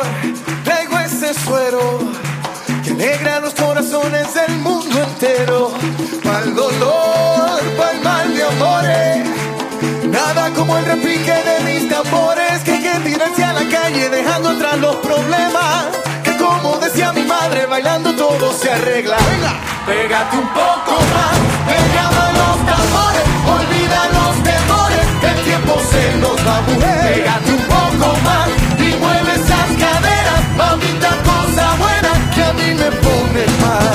amor, traigo ese suero que alegra los corazones del mundo entero. Pa'l dolor, pa'l mal de amores, nada como el repique de mis tambores. Que hay que tirarse a la calle dejando atrás los problemas, que como decía mi madre, bailando todo se arregla. Venga, pégate un poco más, me llaman los tambores, olvida los temores, el tiempo se nos va, mujer. Pégate un poco más y mueve esas caderas, mamita, cosa buena que a mí me pone mal.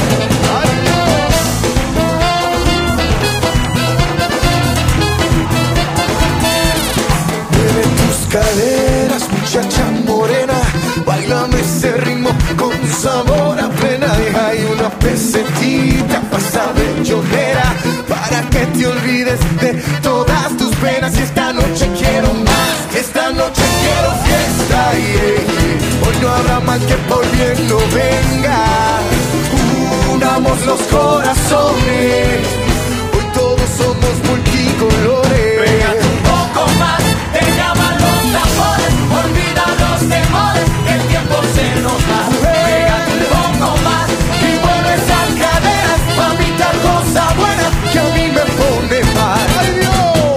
Mueve tus caderas, muchacha morena, bailame ese ritmo con sabor a plena. Deja ahí una pesetita pa' esa bellonera, para que te olvides de todas tus penas. Y esta noche quiero más, esta noche quiero fiesta, yeah. Hoy no habrá mal que por bien no venga. Unamos los corazones, hoy todos somos multicolores. Pégate un poco más, te llaman los tambores, olvida los temores, el tiempo se nos va. Pégate un poco más y mueve esas caderas, mamita, cosa buena que a mí me pone mal. ¡Ay, Dios!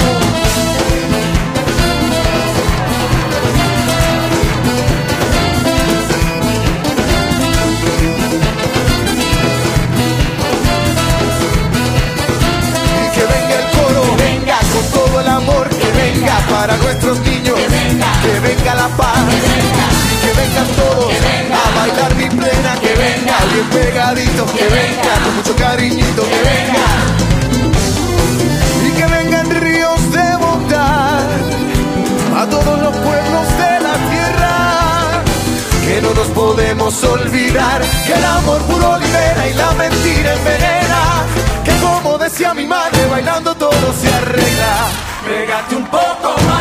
Y que venga el coro, venga con todo el amor, que venga para nuestros niños, que venga la paz, y que vengan todos a bailar mi plena, que venga bien pegadito, que venga con mucho cariñito, que venga. Y que vengan ríos de bondad a todos los pueblos de la tierra, que no nos podemos olvidar que el amor puro libera y la mentira envenena, que como decía mi madre, bailando todo se arregla. Pégate un poco más.